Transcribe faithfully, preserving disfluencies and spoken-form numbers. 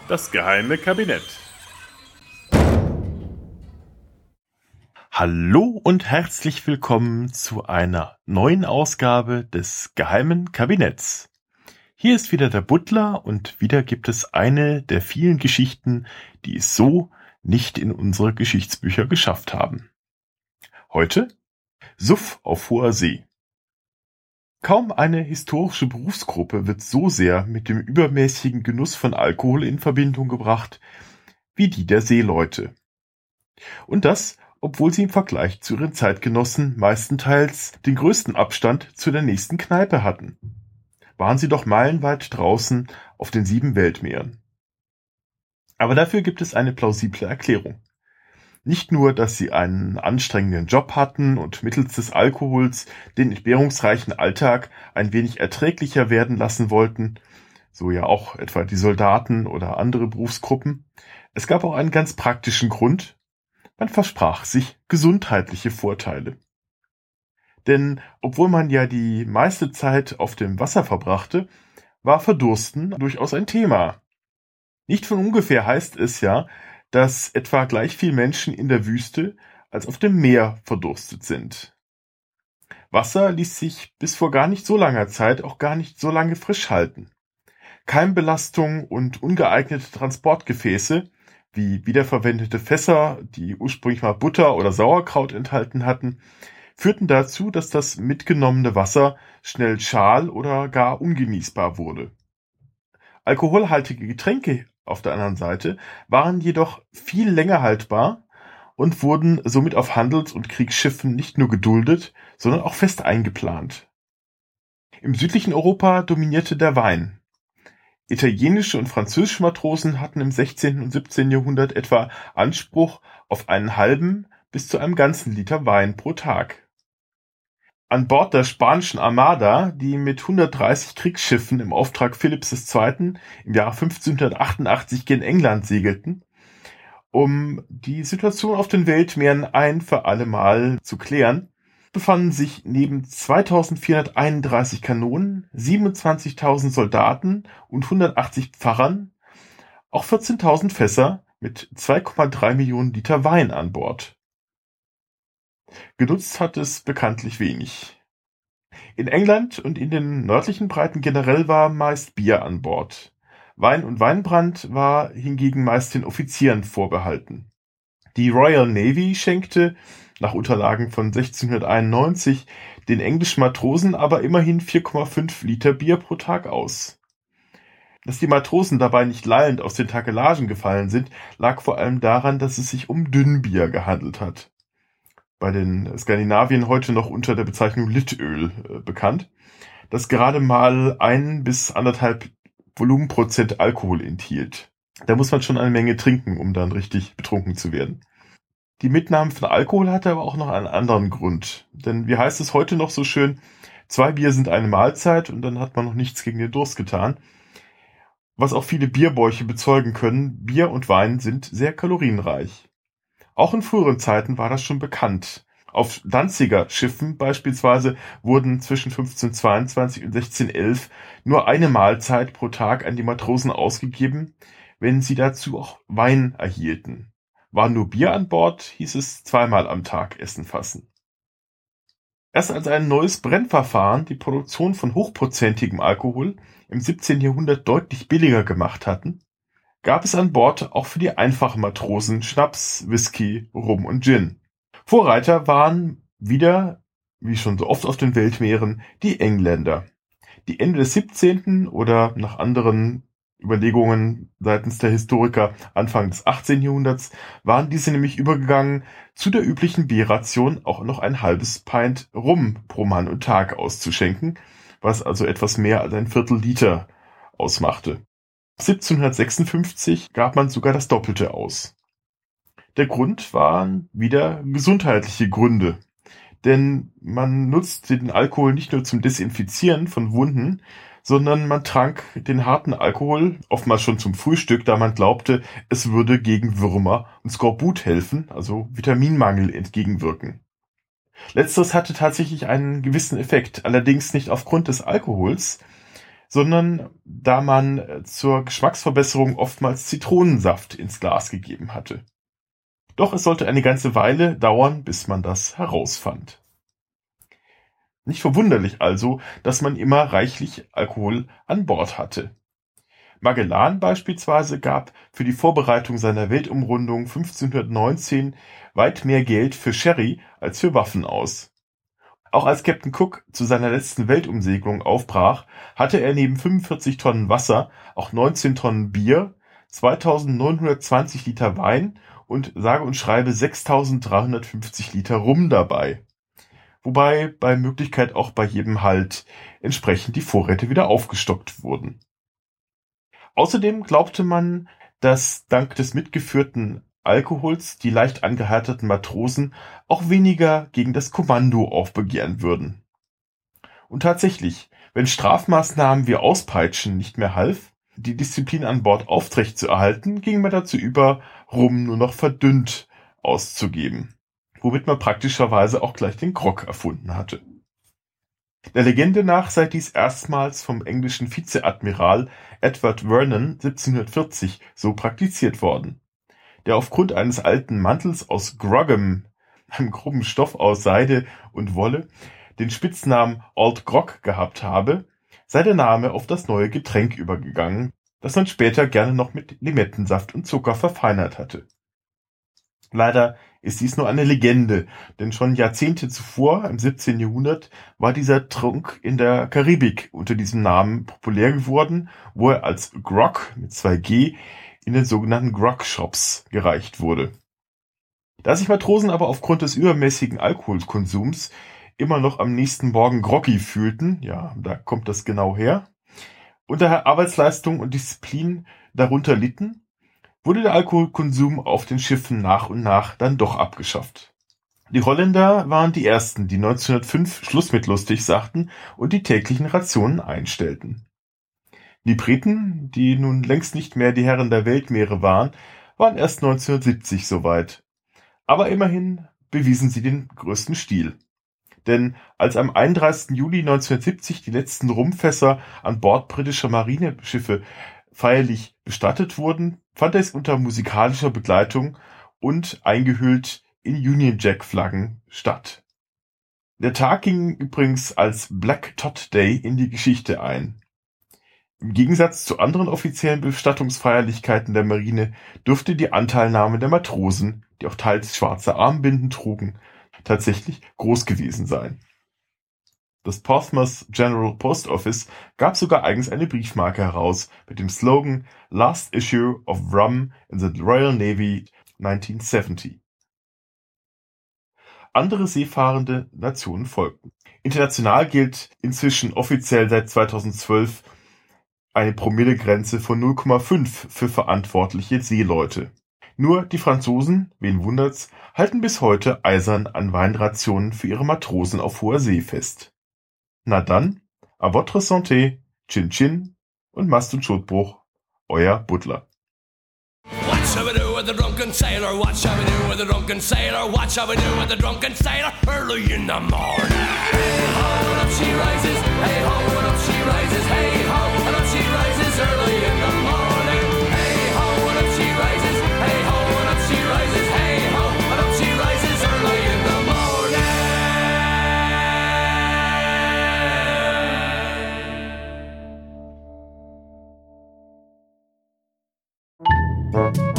Das geheime Kabinett. Hallo und herzlich willkommen zu einer neuen Ausgabe des geheimen Kabinetts. Hier ist wieder der Butler und wieder gibt es eine der vielen Geschichten, die es so nicht in unsere Geschichtsbücher geschafft haben. Heute Suff auf hoher See. Kaum eine historische Berufsgruppe wird so sehr mit dem übermäßigen Genuss von Alkohol in Verbindung gebracht wie die der Seeleute. Und das, obwohl sie im Vergleich zu ihren Zeitgenossen meistenteils den größten Abstand zu der nächsten Kneipe hatten. Waren sie doch meilenweit draußen auf den sieben Weltmeeren. Aber dafür gibt es eine plausible Erklärung. Nicht nur, dass sie einen anstrengenden Job hatten und mittels des Alkohols den entbehrungsreichen Alltag ein wenig erträglicher werden lassen wollten, so ja auch etwa die Soldaten oder andere Berufsgruppen. Es gab auch einen ganz praktischen Grund. Man versprach sich gesundheitliche Vorteile. Denn obwohl man ja die meiste Zeit auf dem Wasser verbrachte, war Verdursten durchaus ein Thema. Nicht von ungefähr heißt es ja, dass etwa gleich viel Menschen in der Wüste als auf dem Meer verdurstet sind. Wasser ließ sich bis vor gar nicht so langer Zeit auch gar nicht so lange frisch halten. Keimbelastung und ungeeignete Transportgefäße, wie wiederverwendete Fässer, die ursprünglich mal Butter oder Sauerkraut enthalten hatten, führten dazu, dass das mitgenommene Wasser schnell schal oder gar ungenießbar wurde. Alkoholhaltige Getränke auf der anderen Seite waren jedoch viel länger haltbar und wurden somit auf Handels- und Kriegsschiffen nicht nur geduldet, sondern auch fest eingeplant. Im südlichen Europa dominierte der Wein. Italienische und französische Matrosen hatten im sechzehnten und siebzehnten Jahrhundert etwa Anspruch auf einen halben bis zu einem ganzen Liter Wein pro Tag. An Bord der spanischen Armada, die mit hundertdreißig Kriegsschiffen im Auftrag Philipps des Zweiten im Jahr fünfzehnhundertachtundachtzig gen England segelten, um die Situation auf den Weltmeeren ein für alle Mal zu klären, befanden sich neben zweitausendvierhunderteinunddreißig Kanonen, siebenundzwanzigtausend Soldaten und hundertachtzig Pfarrern auch vierzehntausend Fässer mit zwei Komma drei Millionen Liter Wein an Bord. Genutzt hat es bekanntlich wenig. In England und in den nördlichen Breiten generell war meist Bier an Bord. Wein und Weinbrand war hingegen meist den Offizieren vorbehalten. Die Royal Navy schenkte, nach Unterlagen von sechzehnhunderteinundneunzig, den englischen Matrosen aber immerhin vier Komma fünf Liter Bier pro Tag aus. Dass die Matrosen dabei nicht lallend aus den Takelagen gefallen sind, lag vor allem daran, dass es sich um Dünnbier gehandelt hat. Bei den Skandinavien heute noch unter der Bezeichnung Litöl äh, bekannt, das gerade mal ein bis anderthalb Volumenprozent Alkohol enthielt. Da muss man schon eine Menge trinken, um dann richtig betrunken zu werden. Die Mitnahme von Alkohol hatte aber auch noch einen anderen Grund. Denn wie heißt es heute noch so schön, zwei Bier sind eine Mahlzeit und dann hat man noch nichts gegen den Durst getan. Was auch viele Bierbäuche bezeugen können, Bier und Wein sind sehr kalorienreich. Auch in früheren Zeiten war das schon bekannt. Auf Danziger Schiffen beispielsweise wurden zwischen fünfzehnhundertzweiundzwanzig und sechzehnhundertelf nur eine Mahlzeit pro Tag an die Matrosen ausgegeben, wenn sie dazu auch Wein erhielten. War nur Bier an Bord, hieß es zweimal am Tag Essen fassen. Erst als ein neues Brennverfahren die Produktion von hochprozentigem Alkohol im siebzehnten Jahrhundert deutlich billiger gemacht hatten, gab es an Bord auch für die einfachen Matrosen Schnaps, Whisky, Rum und Gin. Vorreiter waren wieder, wie schon so oft auf den Weltmeeren, die Engländer, die Ende des siebzehnten oder nach anderen Überlegungen seitens der Historiker Anfang des achtzehnten Jahrhunderts waren diese nämlich übergegangen, zu der üblichen Bierration auch noch ein halbes Pint Rum pro Mann und Tag auszuschenken, was also etwas mehr als ein Viertel Liter ausmachte. siebzehnhundertsechsundfünfzig gab man sogar das Doppelte aus. Der Grund waren wieder gesundheitliche Gründe, denn man nutzte den Alkohol nicht nur zum Desinfizieren von Wunden, sondern man trank den harten Alkohol, oftmals schon zum Frühstück, da man glaubte, es würde gegen Würmer und Skorbut helfen, also Vitaminmangel entgegenwirken. Letzteres hatte tatsächlich einen gewissen Effekt, allerdings nicht aufgrund des Alkohols, sondern da man zur Geschmacksverbesserung oftmals Zitronensaft ins Glas gegeben hatte. Doch es sollte eine ganze Weile dauern, bis man das herausfand. Nicht verwunderlich also, dass man immer reichlich Alkohol an Bord hatte. Magellan beispielsweise gab für die Vorbereitung seiner Weltumrundung fünfzehnhundertneunzehn weit mehr Geld für Sherry als für Waffen aus. Auch als Captain Cook zu seiner letzten Weltumsegelung aufbrach, hatte er neben fünfundvierzig Tonnen Wasser auch neunzehn Tonnen Bier, zweitausendneunhundertzwanzig Liter Wein und sage und schreibe sechstausenddreihundertfünfzig Liter Rum dabei. Wobei bei Möglichkeit auch bei jedem Halt entsprechend die Vorräte wieder aufgestockt wurden. Außerdem glaubte man, dass dank des mitgeführten Alkohols die leicht angehärteten Matrosen auch weniger gegen das Kommando aufbegehren würden. Und tatsächlich, wenn Strafmaßnahmen wie Auspeitschen nicht mehr half, die Disziplin an Bord aufrecht zu erhalten, ging man dazu über, Rum nur noch verdünnt auszugeben, womit man praktischerweise auch gleich den Grog erfunden hatte. Der Legende nach sei dies erstmals vom englischen Vizeadmiral Edward Vernon siebzehnhundertvierzig so praktiziert worden, der aufgrund eines alten Mantels aus Grogham, einem groben Stoff aus Seide und Wolle, den Spitznamen Old Grog gehabt habe, sei der Name auf das neue Getränk übergegangen, das man später gerne noch mit Limettensaft und Zucker verfeinert hatte. Leider ist dies nur eine Legende, denn schon Jahrzehnte zuvor, im siebzehnten Jahrhundert, war dieser Trunk in der Karibik unter diesem Namen populär geworden, wo er als Grog mit zwei G in den sogenannten Grog-Shops gereicht wurde. Da sich Matrosen aber aufgrund des übermäßigen Alkoholkonsums immer noch am nächsten Morgen groggy fühlten, ja, da kommt das genau her, und daher Arbeitsleistung und Disziplin darunter litten, wurde der Alkoholkonsum auf den Schiffen nach und nach dann doch abgeschafft. Die Holländer waren die ersten, die neunzehnhundertfünf Schluss mit lustig sagten und die täglichen Rationen einstellten. Die Briten, die nun längst nicht mehr die Herren der Weltmeere waren, waren erst neunzehnhundertsiebzig soweit. Aber immerhin bewiesen sie den größten Stil. Denn als am einunddreißigsten Juli neunzehnhundertsiebzig die letzten Rumfässer an Bord britischer Marineschiffe feierlich bestattet wurden, fand es unter musikalischer Begleitung und eingehüllt in Union Jack-Flaggen statt. Der Tag ging übrigens als Black Tot Day in die Geschichte ein. Im Gegensatz zu anderen offiziellen Bestattungsfeierlichkeiten der Marine dürfte die Anteilnahme der Matrosen, die auch teils schwarze Armbinden trugen, tatsächlich groß gewesen sein. Das Portsmouth General Post Office gab sogar eigens eine Briefmarke heraus mit dem Slogan Last Issue of Rum in the Royal Navy neunzehnhundertsiebzig. Andere seefahrende Nationen folgten. International gilt inzwischen offiziell seit zweitausendzwölf eine Promillegrenze von null Komma fünf für verantwortliche Seeleute. Nur die Franzosen, wen wundert's, halten bis heute eisern an Weinrationen für ihre Matrosen auf hoher See fest. Na dann, à votre santé, Chin Chin und Mast und Schotbruch, euer Butler. What shall we do with the drunken sailor? What shall we do with the drunken sailor? What shall we do with the drunken sailor? Early in the morning. Hey ho, and up she rises. Hey ho, and up she rises. Hey ho, and up she rises. Early in the morning. Hey ho, and up she rises. Hey ho, and up she rises. Hey ho, and up she rises. Early in the morning.